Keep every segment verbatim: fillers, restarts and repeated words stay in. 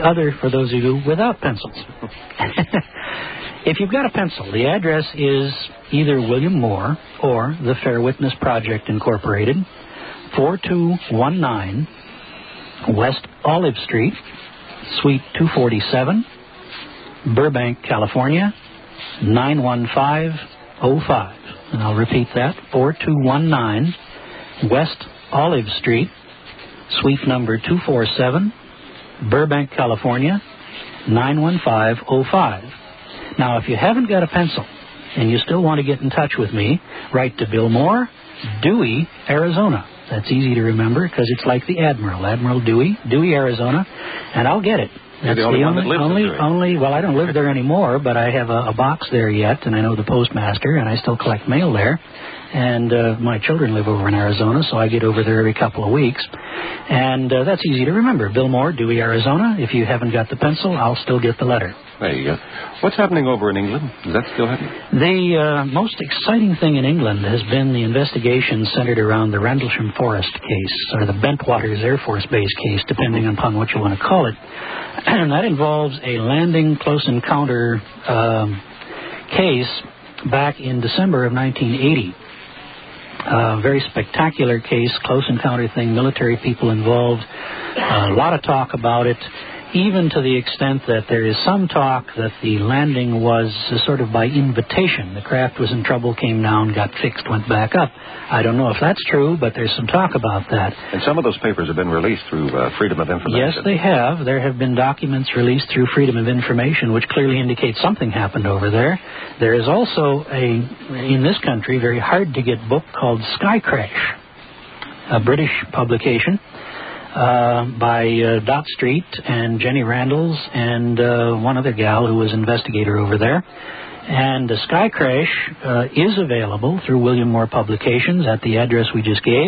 other for those of you without pencils. If you've got a pencil, the address is either William Moore or the Fair Witness Project Incorporated, four two one nine West Olive Street, Suite two forty-seven, Burbank, California, nine one five oh five. And I'll repeat that, four two one nine West Olive Street, Suite number two forty-seven, Burbank, California, nine one five oh five. Now, if you haven't got a pencil and you still want to get in touch with me, write to Bill Moore, Dewey, Arizona. That's easy to remember because it's like the Admiral, Admiral Dewey, Dewey, Arizona, and I'll get it. That's You're the only the one that lives only, in Dewey. only, well, I don't live there anymore, but I have a, a box there yet, and I know the postmaster, and I still collect mail there. And uh, my children live over in Arizona, so I get over there every couple of weeks. And uh, that's easy to remember. Bill Moore, Dewey, Arizona. If you haven't got the pencil, I'll still get the letter. There you go. What's happening over in England? Is that still happening? The uh, most exciting thing in England has been the investigation centered around the Rendlesham Forest case, or the Bentwaters Air Force Base case, depending upon what you want to call it. And that involves a landing close encounter um, case back in December of nineteen eighty. A very spectacular case, close encounter thing, military people involved, a lot of talk about it, even to the extent that there is some talk that the landing was uh, sort of by invitation. The craft was in trouble, came down, got fixed, went back up. I don't know if that's true, but there's some talk about that. And some of those papers have been released through uh, Freedom of Information. Yes, they have. There have been documents released through Freedom of Information, which clearly indicates something happened over there. There is also a, in this country, very hard-to-get book called Sky Crash, a British publication. Uh, by uh, Dot Street and Jenny Randalls and uh, one other gal who was investigator over there. And uh, Sky Crash uh, is available through William Moore Publications at the address we just gave.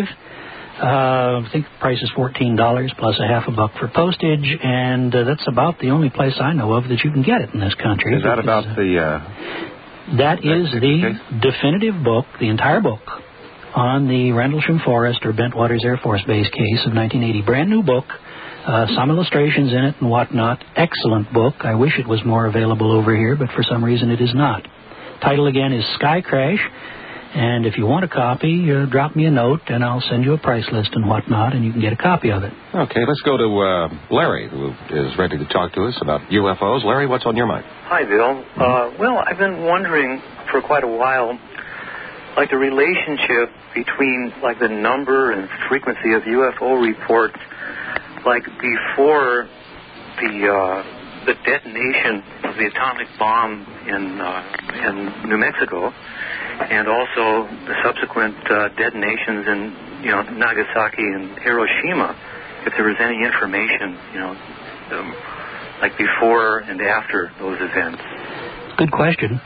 Uh, I think the price is fourteen dollars plus a half a buck for postage, and uh, that's about the only place I know of that you can get it in this country. Is that about uh, the... Uh, that is the case? Definitive book, the entire book, on the Rendlesham Forest or Bentwaters Air Force Base case of nineteen eighty. Brand new book, uh, some illustrations in it and whatnot. Excellent book. I wish it was more available over here, but for some reason it is not. Title again is Sky Crash, and if you want a copy, uh, drop me a note and I'll send you a price list and whatnot, and you can get a copy of it. Okay, let's go to uh, Larry, who is ready to talk to us about U F Os. Larry, what's on your mind? Hi, Bill. Uh, well, I've been wondering for quite a while, like the relationship between like the number and frequency of U F O reports, like before the uh, the detonation of the atomic bomb in uh, in New Mexico, and also the subsequent uh, detonations in you know Nagasaki and Hiroshima. If there was any information, you know, um, like before and after those events. Good question.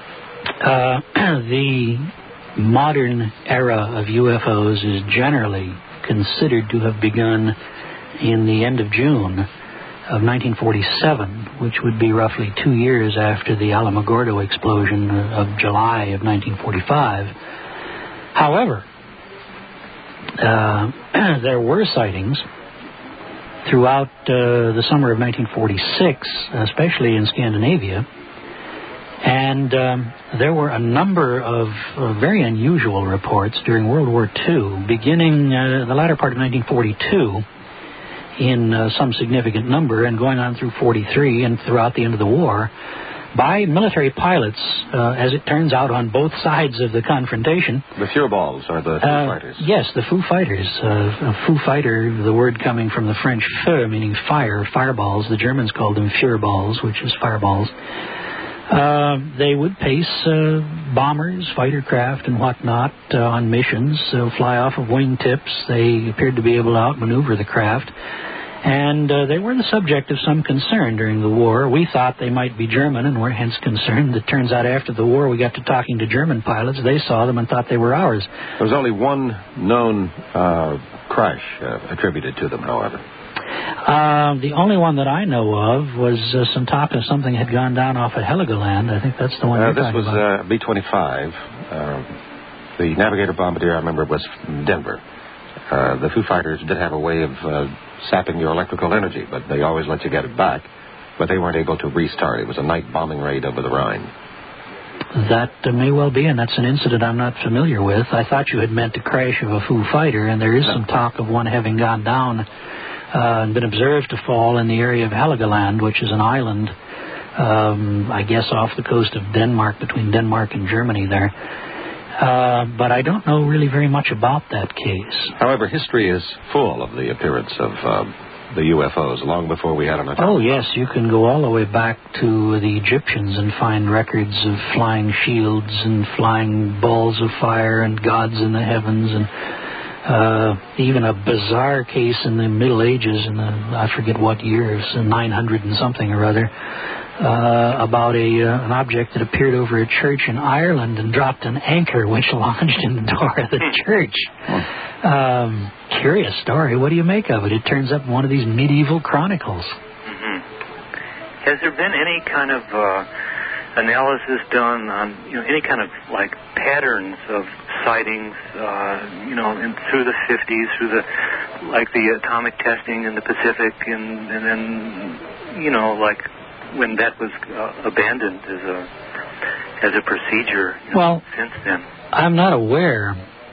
Uh, the modern era of U F Os is generally considered to have begun in the end of June of nineteen forty-seven, which would be roughly two years after the Alamogordo explosion of July of nineteen forty-five. However, uh, there were sightings throughout uh, the summer of nineteen forty-six, especially in Scandinavia. And um, there were a number of uh, very unusual reports during World War Two, beginning uh, the latter part of nineteen forty-two in uh, some significant number, and going on through forty-three and throughout the end of the war, by military pilots, uh, as it turns out, on both sides of the confrontation. The Fuhrballs are the Foo uh, Fighters. Yes, the Foo Fighters. Uh, a Foo Fighter, the word coming from the French feu, meaning fire, fireballs. The Germans called them Fuhrballs, which is fireballs. Uh, they would pace uh, bombers, fighter craft, and whatnot uh, on missions, so fly off of wingtips. They appeared to be able to outmaneuver the craft. And uh, they were the subject of some concern during the war. We thought they might be German and were hence concerned. It turns out after the war we got to talking to German pilots. They saw them and thought they were ours. There was only one known uh, crash uh, attributed to them, however. Uh, the only one that I know of was uh, some talk of something had gone down off at Heligoland. I think that's the one uh, you're this talking was, about. This was uh, B twenty-five. Uh, the Navigator Bombardier, I remember, was from Denver. Uh, the Foo Fighters did have a way of uh, sapping your electrical energy, but they always let you get it back. But they weren't able to restart. It was a night bombing raid over the Rhine. That uh, may well be, and that's an incident I'm not familiar with. I thought you had meant the crash of a Foo Fighter, and there is some talk of one having gone down uh, and been observed to fall in the area of Heligoland, which is an island, um, I guess, off the coast of Denmark, between Denmark and Germany there. Uh, but I don't know really very much about that case. However, history is full of the appearance of um, the U F Os long before we had an atomic. Oh, yes, you can go all the way back to the Egyptians and find records of flying shields and flying balls of fire and gods in the heavens, and uh, even a bizarre case in the Middle Ages in the, I forget what years, nine hundred and something or other, uh, about a uh, an object that appeared over a church in Ireland and dropped an anchor which lodged in the door of the church. Um, curious story. What do you make of it? It turns up in one of these medieval chronicles. Mm-hmm. Has there been any kind of uh, analysis done on, you know, any kind of like patterns of sightings, uh, you know, in, through the fifties, through the like the atomic testing in the Pacific, and, and then, you know, like when that was uh, abandoned as a as a procedure, you know, well, since then? I'm not aware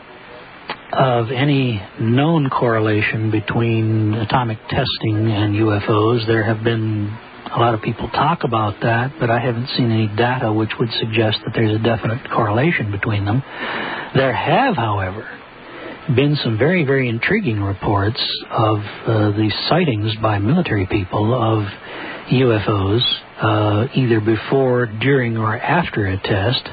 of any known correlation between atomic testing and U F Os. There have been a lot of people talk about that, but I haven't seen any data which would suggest that there's a definite correlation between them. There have, however, been some very, very intriguing reports of uh, the sightings by military people of U F Os, uh, either before, during, or after a test.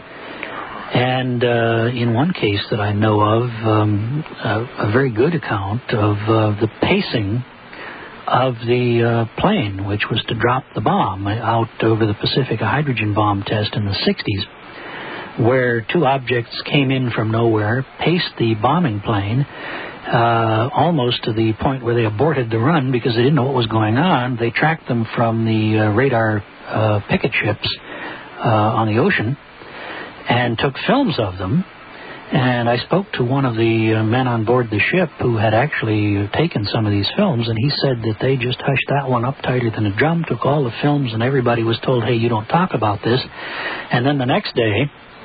And uh, in one case that I know of, um, a, a very good account of uh, the pacing of the uh, plane, which was to drop the bomb out over the Pacific, a hydrogen bomb test in the sixties, where two objects came in from nowhere, paced the bombing plane, uh, almost to the point where they aborted the run because they didn't know what was going on. They tracked them from the uh, radar uh, picket ships uh, on the ocean, and took films of them. And I spoke to one of the uh, men on board the ship who had actually taken some of these films, and he said that they just hushed that one up tighter than a drum, took all the films, and everybody was told, hey, you don't talk about this. And then the next day,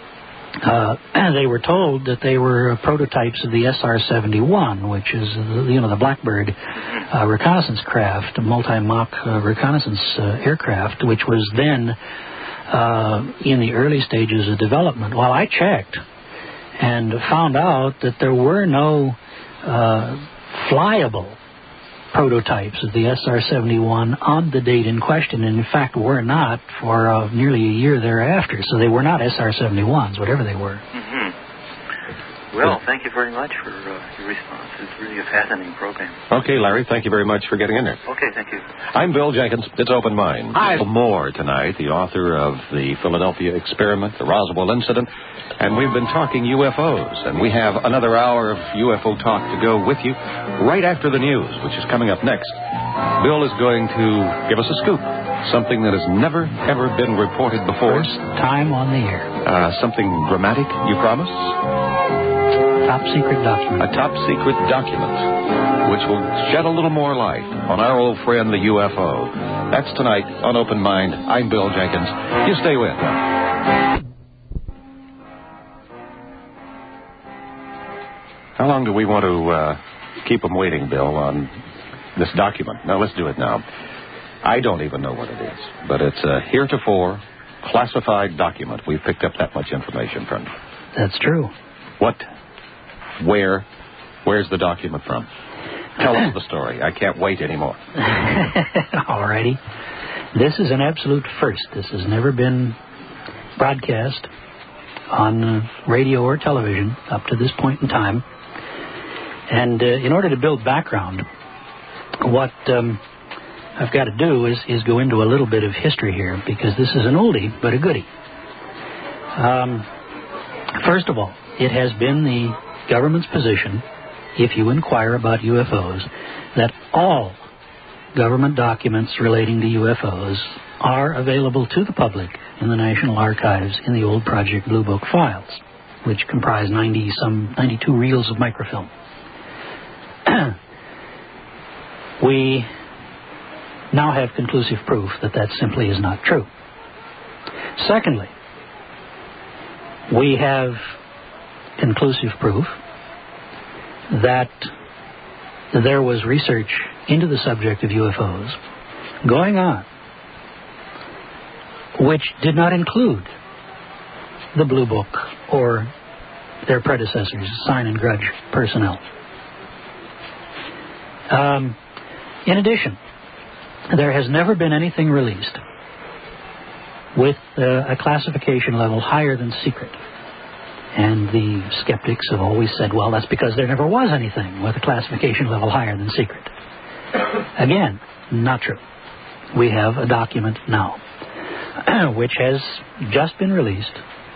uh, they were told that they were prototypes of the S R seventy-one, which is, uh, you know, the Blackbird uh, reconnaissance craft, a multi-Mach uh, reconnaissance uh, aircraft, which was then Uh, in the early stages of development. Well, I checked and found out that there were no uh, flyable prototypes of the S R seventy-one on the date in question, and in fact were not for uh, nearly a year thereafter. So they were not S R seventy-ones, whatever they were. Mm-hmm. Well, thank you very much for uh, your response. It's really a fascinating program. Okay, Larry, thank you very much for getting in there. Okay, thank you. I'm Bill Jenkins. It's Open Mind. Hi. Moore tonight, the author of the Philadelphia Experiment, the Roswell Incident, and we've been talking U F Os, and we have another hour of U F O talk to go with you right after the news, which is coming up next. Bill is going to give us a scoop, something that has never, ever been reported before. First time on the air. Uh, something dramatic, you promise? Top secret document. A top secret document, which will shed a little more light on our old friend, the U F O. That's tonight on Open Mind. I'm Bill Jenkins. You stay with. How long do we want to uh, keep them waiting, Bill, on this document? Now, let's do it now. I don't even know what it is, but it's a heretofore classified document. We've picked up that much information from you. That's true. What? Where? Where's the document from? Tell us the story. I can't wait anymore. All righty. This is an absolute first. This has never been broadcast on uh, radio or television up to this point in time. And uh, in order to build background, what um, I've got to do is, is go into a little bit of history here, because this is an oldie but a goodie. Um, first of all, it has been the government's position, if you inquire about U F Os, that all government documents relating to U F Os are available to the public in the National Archives in the old Project Blue Book files, which comprise ninety some ninety-two reels of microfilm. We now have conclusive proof that that simply is not true. Secondly, we have conclusive proof that there was research into the subject of U F Os going on which did not include the Blue Book or their predecessors, sign and grudge personnel. Um, in addition, there has never been anything released with uh, a classification level higher than secret. And the skeptics have always said, well, that's because there never was anything with a classification level higher than secret. Again, not true. We have a document now which has just been released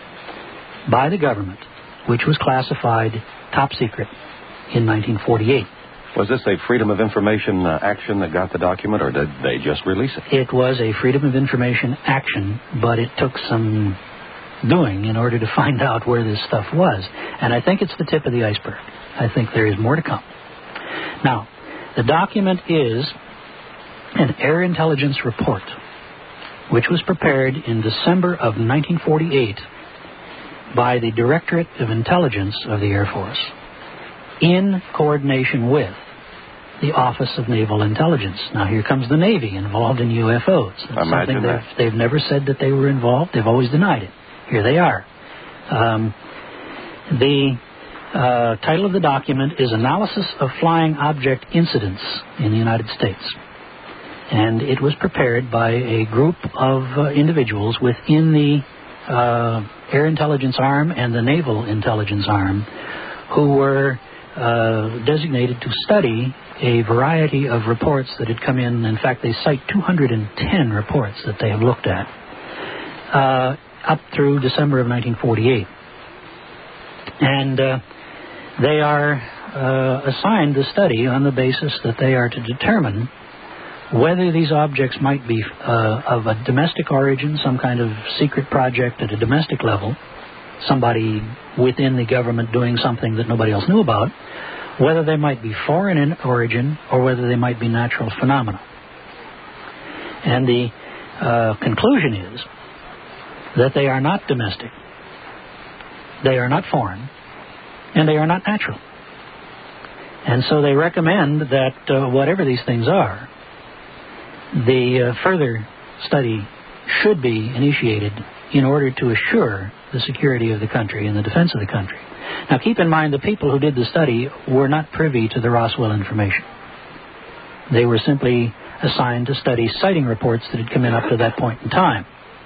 by the government, which was classified top secret in nineteen forty-eight. Was this a Freedom of Information uh, action that got the document, or did they just release it? It was a Freedom of Information action, but it took some doing in order to find out where this stuff was. And I think it's the tip of the iceberg. I think there is more to come. Now, the document is an Air Intelligence report, which was prepared in December of nineteen forty-eight by the Directorate of Intelligence of the Air Force in coordination with the Office of Naval Intelligence. Now, here comes the Navy involved in U F Os. That's something they've, they've never said that they were involved. They've always denied it. Here they are. Um, the uh, title of the document is Analysis of Flying Object Incidents in the United States. And it was prepared by a group of uh, individuals within the uh, Air Intelligence Arm and the Naval Intelligence Arm who were uh, designated to study a variety of reports that had come in. In fact, they cite two hundred ten reports that they have looked at uh, up through December of nineteen forty-eight. And uh, they are uh, assigned the study on the basis that they are to determine whether these objects might be uh, of a domestic origin, some kind of secret project at a domestic level, somebody within the government doing something that nobody else knew about, whether they might be foreign in origin or whether they might be natural phenomena. And the uh, conclusion is that they are not domestic, they are not foreign, and they are not natural. And so they recommend that uh, whatever these things are, the uh, further study should be initiated in order to assure the security of the country and the defense of the country. Now, keep in mind, the people who did the study were not privy to the Roswell information. They were simply assigned to study sighting reports that had come in up to that point in time.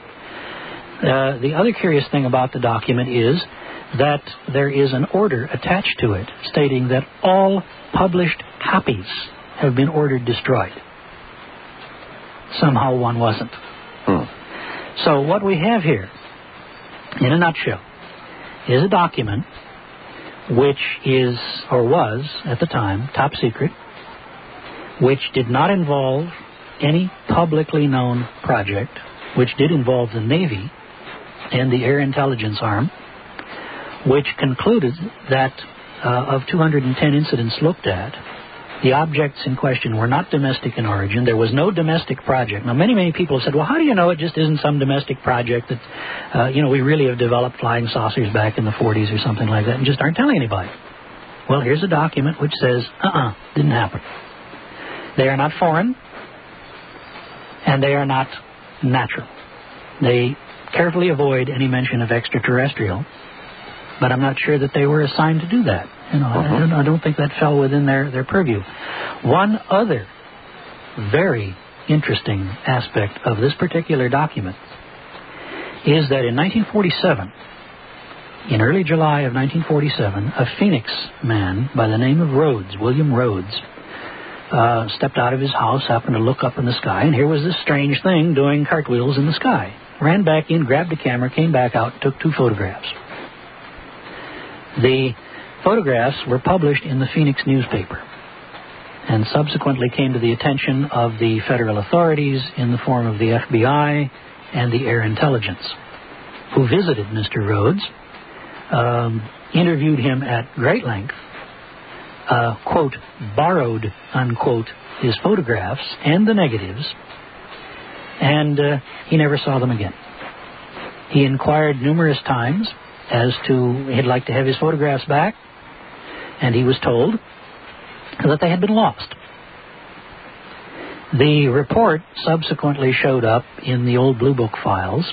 Uh, the other curious thing about the document is that there is an order attached to it stating that all published copies have been ordered destroyed. Somehow one wasn't. Hmm. So what we have here, in a nutshell, is a document which is, or was, at the time, top secret, which did not involve any publicly known project, which did involve the Navy and the Air Intelligence Arm, which concluded that uh, of two hundred ten incidents looked at, the objects in question were not domestic in origin. There was no domestic project. Now, many, many people have said, well, how do you know it just isn't some domestic project that, uh, you know, we really have developed flying saucers back in the forties or something like that and just aren't telling anybody? Well, here's a document which says, uh-uh, didn't happen. They are not foreign, and they are not natural. They carefully avoid any mention of extraterrestrial, but I'm not sure that they were assigned to do that. You know, uh-huh. I, don't, I don't think that fell within their, their purview. One other very interesting aspect of this particular document is that in nineteen forty-seven, in early July of nineteen forty-seven, a Phoenix man by the name of Rhodes, William Rhodes, uh, stepped out of his house, happened to look up in the sky, and here was this strange thing doing cartwheels in the sky. Ran back in, grabbed a camera, came back out, took two photographs. The photographs were published in the Phoenix newspaper and subsequently came to the attention of the federal authorities in the form of the F B I and the Air Intelligence, who visited Mister Rhodes, um, interviewed him at great length, uh, quote, borrowed, unquote, his photographs and the negatives, and uh, he never saw them again. He inquired numerous times as to he'd like to have his photographs back, and he was told that they had been lost. The report subsequently showed up in the old Blue Book files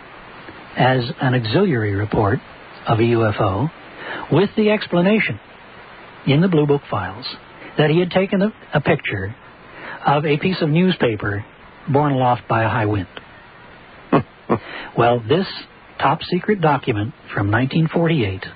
as an auxiliary report of a U F O with the explanation in the Blue Book files that he had taken a, a picture of a piece of newspaper borne aloft by a high wind. Well, this top-secret document from nineteen forty-eight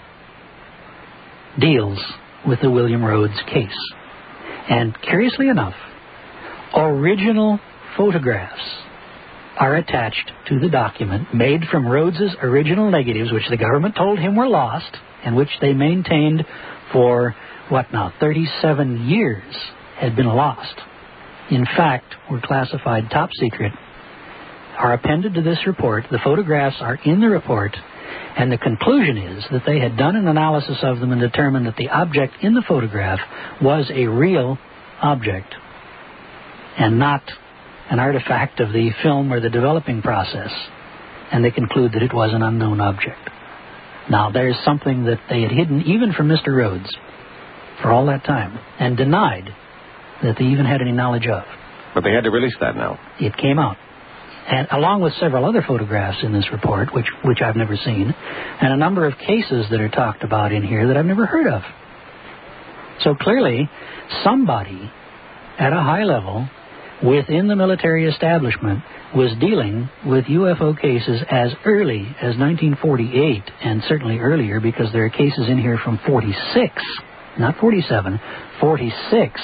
deals with the William Rhodes case. And curiously enough, original photographs are attached to the document made from Rhodes's original negatives, which the government told him were lost, and which they maintained for, what now, thirty-seven years had been lost. In fact, were classified top secret, are appended to this report. The photographs are in the report, and the conclusion is that they had done an analysis of them and determined that the object in the photograph was a real object and not an artifact of the film or the developing process, and they conclude that it was an unknown object. Now, there's something that they had hidden even from Mister Rhodes for all that time and denied that they even had any knowledge of. But they had to release that now. It came out. And along with several other photographs in this report, which, which I've never seen, and a number of cases that are talked about in here that I've never heard of. So clearly, somebody at a high level within the military establishment was dealing with U F O cases as early as nineteen forty-eight, and certainly earlier, because there are cases in here from forty-six, not forty-seven, forty-six.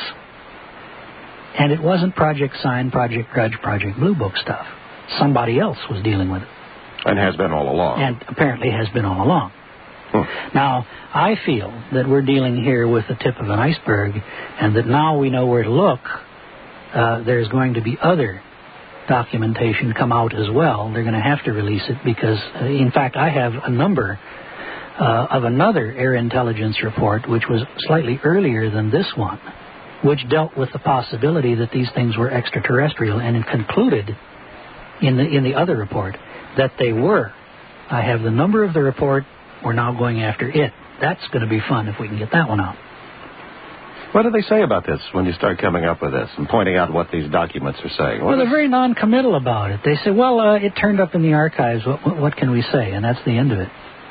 And it wasn't Project Sign, Project Grudge, Project Blue Book stuff. Somebody else was dealing with it. And has been all along. And apparently has been all along. Hmm. Now, I feel that we're dealing here with the tip of an iceberg, and that now we know where to look. Uh, there's going to be other documentation come out as well. They're going to have to release it because, uh, in fact, I have a number uh, of another air intelligence report, which was slightly earlier than this one, which dealt with the possibility that these things were extraterrestrial, and it concluded in the in the other report that they were. I have the number of the report. We're now going after it. That's going to be fun if we can get that one out. What do they say about this when you start coming up with this and pointing out what these documents are saying? What well, they're is... very non-committal about it. They say, well, uh, it turned up in the archives. What, what, what can we say? And that's the end of it.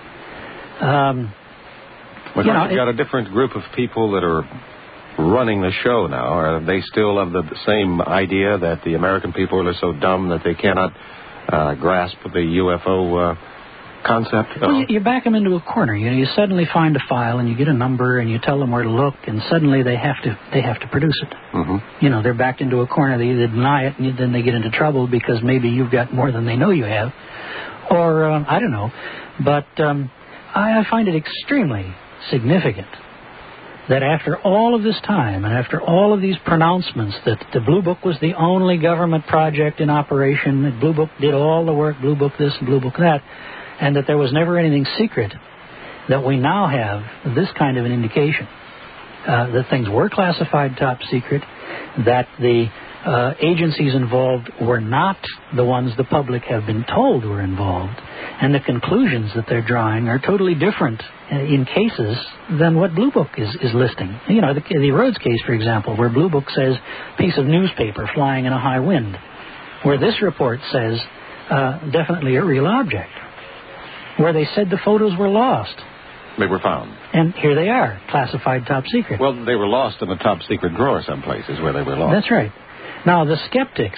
Um, well, you know, you've got it, a different group of people that are running the show now. Are they still of the same idea that the American people are so dumb that they cannot uh, grasp the U F O uh, concept? Well, you, you back them into a corner. You know, you suddenly find a file and you get a number and you tell them where to look, and suddenly they have to they have to produce it. Mm-hmm. You know, they're backed into a corner. They either deny it, and then they get into trouble because maybe you've got more than they know you have, or um, I don't know. But um, I, I find it extremely significant that after all of this time and after all of these pronouncements that the Blue Book was the only government project in operation, that Blue Book did all the work, Blue Book this and Blue Book that, and that there was never anything secret, that we now have this kind of an indication uh, that things were classified top secret, that the uh, agencies involved were not the ones the public have been told were involved, and the conclusions that they're drawing are totally different uh, in cases than what Blue Book is, is listing. You know, the, the Rhodes case, for example, where Blue Book says piece of newspaper flying in a high wind, where this report says uh, definitely a real object, where they said the photos were lost. They were found. And here they are, classified top secret. Well, they were lost in the top secret drawer some places where they were lost. That's right. Now, the skeptics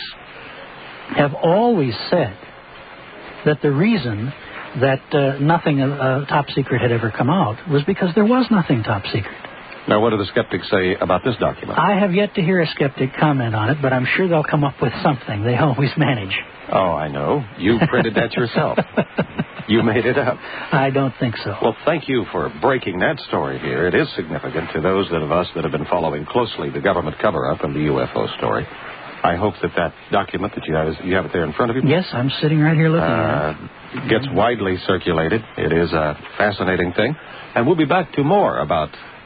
have always said that the reason that uh, nothing uh, top secret had ever come out was because there was nothing top secret. Now, what do the skeptics say about this document? I have yet to hear a skeptic comment on it, but I'm sure they'll come up with something. They always manage. Oh, I know. You printed that yourself. You made it up. I don't think so. Well, thank you for breaking that story here. It is significant to those of us that have been following closely the government cover-up of the U F O story. I hope that that document that you have, you have it there in front of you. Yes, I'm sitting right here looking uh, at it. Gets widely circulated. It is a fascinating thing. And we'll be back to more about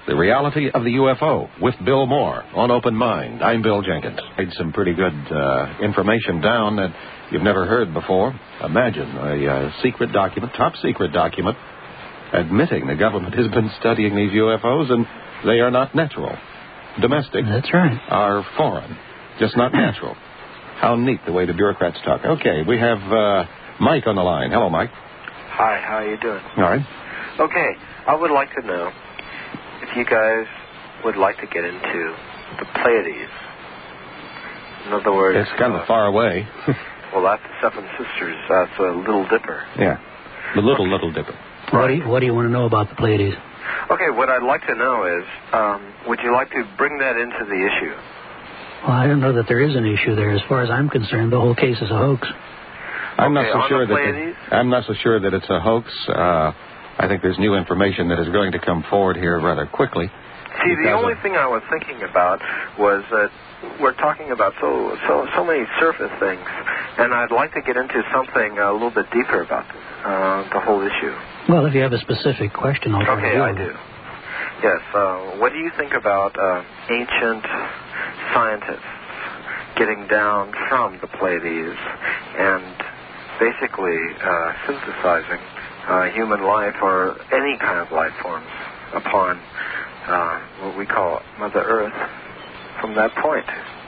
The Reality of the U F O with Bill Moore on Open Mind. I'm Bill Jenkins. Made some pretty good uh, information down that you've never heard before. Imagine a uh, secret document, top secret document, admitting the government has been studying these U F Os and they are not natural. Domestic. That's right. Are foreign, just not natural. How neat the way the bureaucrats talk. Okay, we have uh, Mike on the line. Hello, Mike. Hi, how are you doing? All right. Okay, I would like to know if you guys would like to get into the Pleiades. In other words... It's kind of uh, far away. Well, that's the Seven Sisters. That's a Little Dipper. Yeah, the Little, okay. Little Dipper. What do, you, what do you want to know about the Pleiades? Okay, what I'd like to know is, um, would you like to bring that into the issue? Well, I don't know that there is an issue there. As far as I'm concerned, the whole case is a hoax. I'm okay, not so on sure the that the, I'm not so sure that it's a hoax. Uh, I think there's new information that is going to come forward here rather quickly. See, the only of, thing I was thinking about was that we're talking about so so so many surface things, and I'd like to get into something a little bit deeper about this, uh, the whole issue. Well, if you have a specific question, I'll try okay, to do I it. do. Yes. Uh, what do you think about uh, ancient scientists getting down from the Pleiades and basically uh, synthesizing uh, human life or any kind of life forms upon uh, what we call Mother Earth from that point?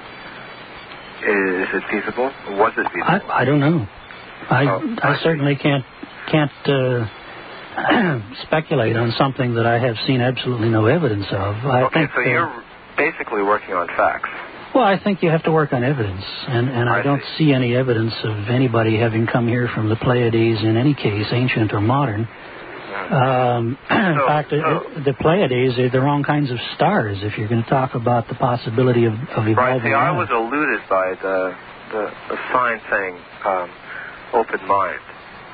Is it feasible? Was it feasible? I, I don't know. I, oh, I, I certainly can't can't uh, speculate on something that I have seen absolutely no evidence of. I okay, think, so uh, you're basically working on facts. Well, I think you have to work on evidence, and, and I, I don't see. see any evidence of anybody having come here from the Pleiades in any case, ancient or modern. Um, so, in fact, so, it, the Pleiades are the wrong kinds of stars if you're going to talk about the possibility of, of evolving. Right, see, I life. was eluded by the, the, the sign saying um, open mind.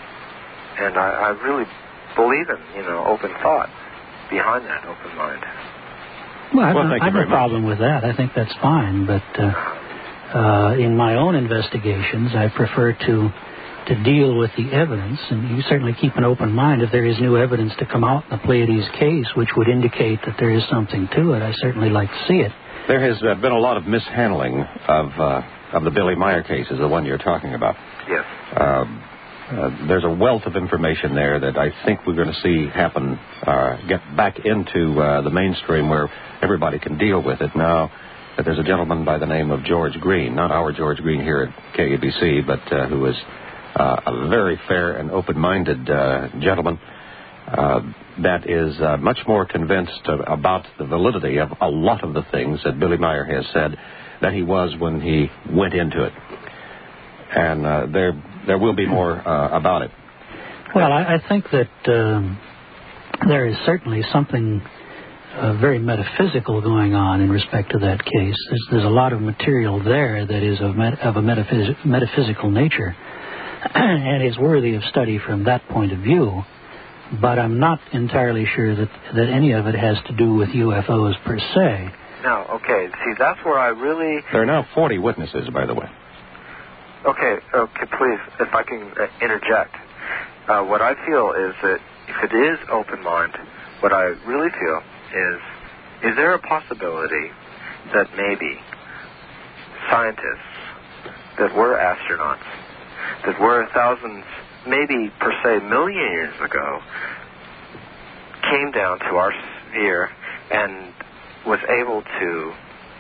And I, I really believe in, you know, open thought behind that open mind. Well, I have, well, no, I have no problem with that. I think that's fine. But uh, uh, in my own investigations, I prefer to to deal with the evidence. And you certainly keep an open mind if there is new evidence to come out in the Pleiades case, which would indicate that there is something to it. I certainly like to see it. There has uh, been a lot of mishandling of uh, of the Billy Meyer case, is the one you're talking about. Yes. Um, uh, there's a wealth of information there that I think we're going to see happen, uh, get back into uh, the mainstream where everybody can deal with it. Now, uh, there's a gentleman by the name of George Green, not our George Green here at K A B C, but uh, who is uh, a very fair and open-minded uh, gentleman uh, that is uh, much more convinced uh, about the validity of a lot of the things that Billy Meyer has said than he was when he went into it. And uh, there there will be more uh, about it. Well, I, I think that um, there is certainly something uh, very metaphysical going on in respect to that case. There's, there's a lot of material there that is of, met, of a metaphys- metaphysical nature and is worthy of study from that point of view. But I'm not entirely sure that, that any of it has to do with U F Os per se. No, okay. See, that's where I really... There are now forty witnesses, by the way. Okay, okay, please, if I can uh, interject. Uh, what I feel is that if it is open mind, what I really feel is, is there a possibility that maybe scientists that were astronauts, that were thousands, maybe per se million years ago, came down to our sphere and was able to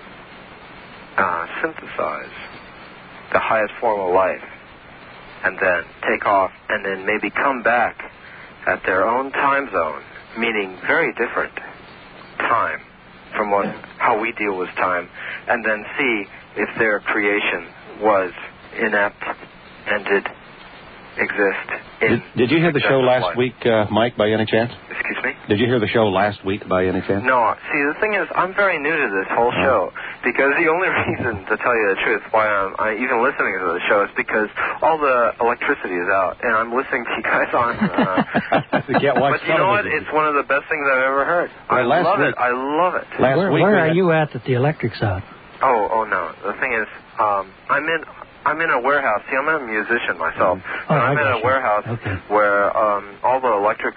uh, synthesize the highest form of life, and then take off, and then maybe come back at their own time zone, meaning very different time from what how we deal with time, and then see if their creation was inept and did exist in... Did, did you hear the show last life. week, uh, Mike, by any chance? Excuse me? Did you hear the show last week by any chance? No. See, the thing is, I'm very new to this whole Oh. show, because the only reason, to tell you the truth, why I'm I, even listening to the show is because all the electricity is out, and I'm listening to you guys on... Uh, You can't watch but you know what? television. It's one of the best things I've ever heard. Well, I last love week- it. I love it. Last Where, week where we are had- you at that the electric's out? Oh, oh no. The thing is, um, I'm in... I'm in a warehouse. See, I'm a musician myself. Oh, and I'm I in got a you. warehouse Okay. where um, all the electrics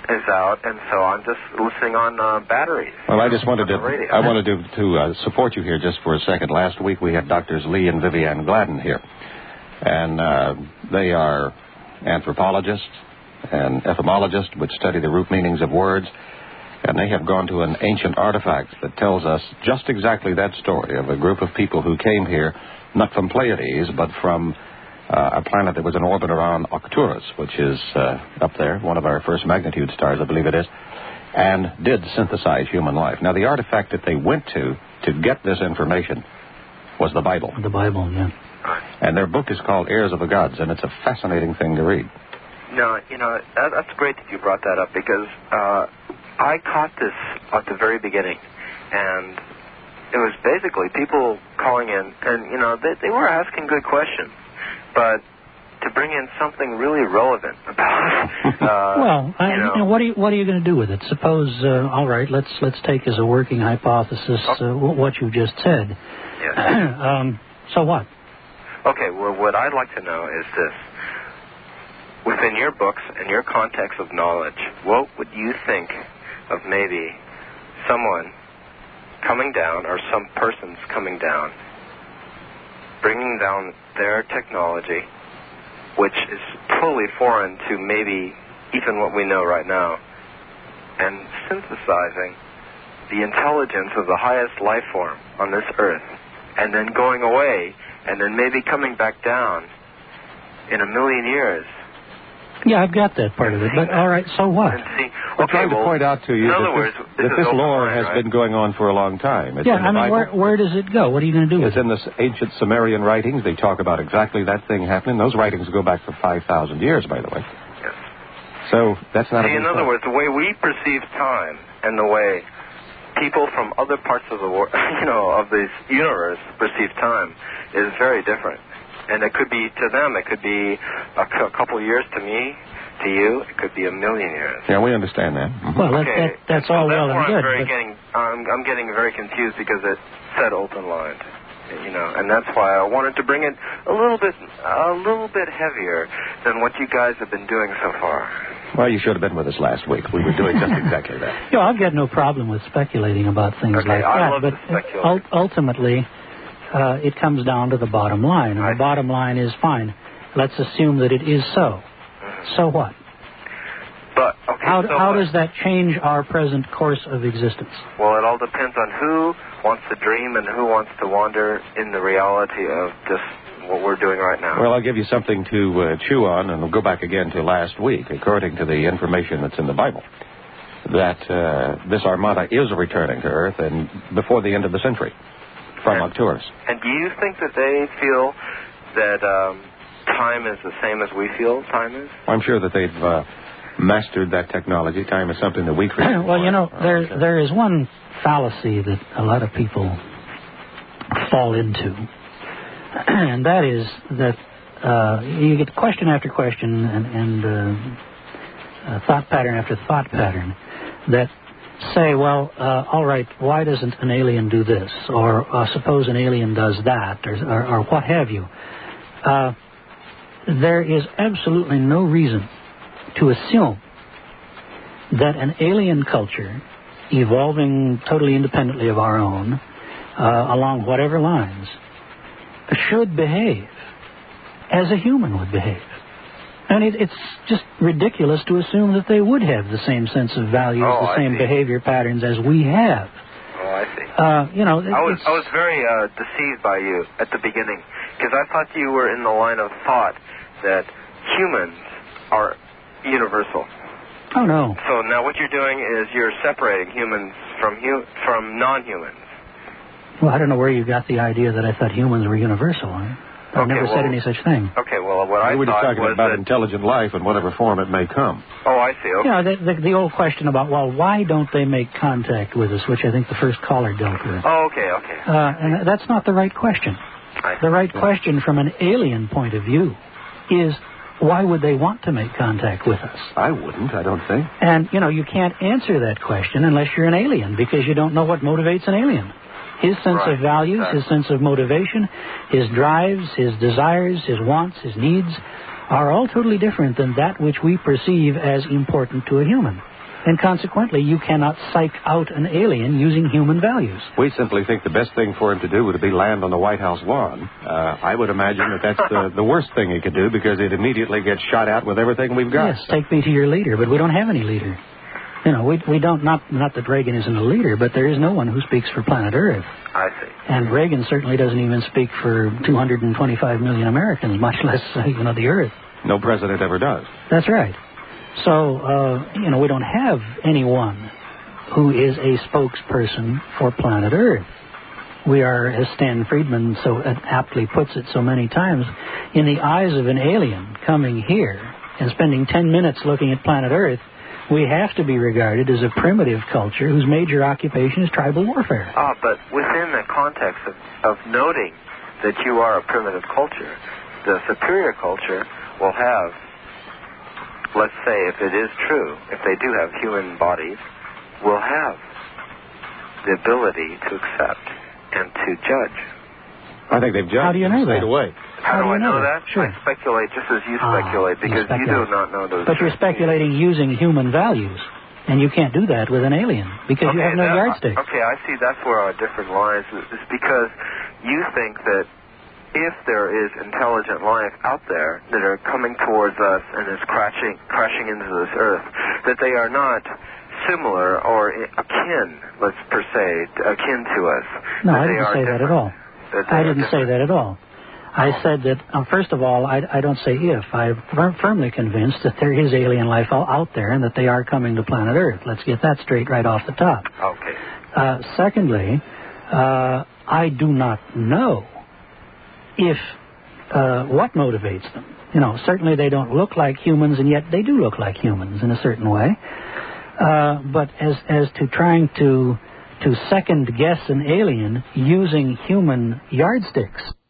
is out, and so I'm just listening on uh, batteries. Well, I just wanted to radio. I wanted to, to uh, support you here just for a second. Last week we had Doctors Lee and Vivian Gladden here, and uh, they are anthropologists and etymologists, which study the root meanings of words, and they have gone to an ancient artifact that tells us just exactly that story of a group of people who came here, not from Pleiades, but from uh, a planet that was in orbit around Arcturus, which is uh, up there, one of our first magnitude stars, I believe it is, and did synthesize human life. Now, the artifact that they went to to get this information was the Bible. The Bible, yeah. And their book is called Heirs of the Gods, and it's a fascinating thing to read. No, you know, that, that's great that you brought that up, because uh, I caught this at the very beginning, and it was basically people calling in, and, you know, they, they were asking good questions, but to bring in something really relevant about it. Uh, well, I, you know, you know, what are you what are you going to do with it? Suppose, uh, all right, let's let's take as a working hypothesis uh, what you just said. Yes. um, so what? Okay, well, what I'd like to know is this. Within your books and your context of knowledge, what would you think of maybe someone coming down, or some persons coming down, bringing down their technology, which is totally foreign to maybe even what we know right now, and synthesizing the intelligence of the highest life form on this earth, and then going away, and then maybe coming back down in a million years? Yeah, I've got that part of it, but all right, so what? And see, We're okay, trying to well, point out to you in that other this, words, that this, this is lore line, has right? been going on for a long time. It's yeah, in the I mean, Bible. where, where does it go? What are you going to do with It's it? in the ancient Sumerian writings. They talk about exactly that thing happening. Those writings go back for five thousand years, by the way. Yes. So that's not See, a in other words, the way we perceive time and the way people from other parts of the world, you know, of this universe perceive time is very different. And it could be, to them, it could be a, cu- a couple years. To me, to you, it could be a million years. Yeah, we understand that. Mm-hmm. Well, that, Okay. that, that's so all that's well where and good. I'm very But getting, I'm, I'm getting very confused because it said open lined, you know, and that's why I wanted to bring it a little bit, a little bit heavier than what you guys have been doing so far. Well, you should have been with us last week. We were doing just exactly that. you know, I've got no problem with speculating about things Okay, like I that, love but to speculate. ul- ultimately, uh, it comes down to the bottom line, and I the bottom line is fine. Let's assume that it is so. So what? But, okay, How, so how what? does that change our present course of existence? Well, it all depends on who wants to dream and who wants to wander in the reality of just what we're doing right now. Well, I'll give you something to uh, chew on, and we'll go back again to last week, according to the information that's in the Bible, that uh, this armada is returning to Earth and before the end of the century from and, Arcturus. And do you think that they feel that um, time is the same as we feel time is? I'm sure that they've uh, mastered that technology. Time is something that we create. Well, you know, there there is one fallacy that a lot of people fall into, and that is that uh, you get question after question and, and uh, uh, thought pattern after thought pattern that say, well, uh, all right, why doesn't an alien do this? Or uh, suppose an alien does that, or, or, or what have you. Uh, there is absolutely no reason to assume that an alien culture, evolving totally independently of our own, uh, along whatever lines, should behave as a human would behave. And it, it's just ridiculous to assume that they would have the same sense of values, Oh, the I same see. behavior patterns as we have. Oh, I see. Uh, you know, it, I was it's, I was very uh, deceived by you at the beginning, because I thought you were in the line of thought that humans are universal. oh no. So now what you're doing is you're separating humans from hu- from non-humans. Well, I don't know where you got the idea that I thought humans were universal. I, I've Okay, never well- said any such thing. Okay, well, what I we were just thought talking was about that... intelligent life in whatever form it may come. Oh, I see. Okay. You know, the, the, the old question about, well, why don't they make contact with us, which I think the first caller dealt with. Oh, okay, okay. Uh, and that's not the right question. I The right question from an alien point of view is, why would they want to make contact with us? I wouldn't, I don't think. And, you know, you can't answer that question unless you're an alien, because you don't know what motivates an alien. His sense Right, of values, exactly. his sense of motivation, his drives, his desires, his wants, his needs are all totally different than that which we perceive as important to a human. And consequently, you cannot psych out an alien using human values. We simply think the best thing for him to do would be land on the White House lawn. Uh, I would imagine that that's the, the worst thing he could do because he'd immediately get shot at with everything we've got. Yes, take me to your leader, but we don't have any leader. You know, we we don't, not, not that Reagan isn't a leader, but there is no one who speaks for planet Earth. I see. And Reagan certainly doesn't even speak for two hundred twenty-five million Americans, much less, uh, you know, the Earth. No president ever does. That's right. So, uh, you know, we don't have anyone who is a spokesperson for planet Earth. We are, as Stan Friedman so aptly puts it so many times, in the eyes of an alien coming here and spending ten minutes looking at planet Earth, we have to be regarded as a primitive culture whose major occupation is tribal warfare. Ah, but within the context of, of noting that you are a primitive culture, the superior culture will have, let's say, if it is true, if they do have human bodies, will have the ability to accept and to judge. I think they've judged. How do you know and stayed that? away. How, How do, do I you know know that? that? Sure. I speculate just as you Ah, speculate, you because you, speculate. do not know those. But you're speculating using human values, and you can't do that with an alien because okay, you have no that, yardstick. Okay, I see. That's where our different lies is, is because you think that if there is intelligent life out there that are coming towards us and is crashing crashing into this Earth, that they are not similar or akin, let's per se, akin to us. No, that I they didn't are say that different. at all. That they I are didn't say different. that at all. I said that, uh, first of all, I, I don't say if. I'm fir- firmly convinced that there is alien life out, out there and that they are coming to planet Earth. Let's get that straight right off the top. Okay. Uh, secondly, uh, I do not know if uh, what motivates them. You know, certainly they don't look like humans, and yet they do look like humans in a certain way. Uh, but as as to trying to to second guess an alien using human yardsticks,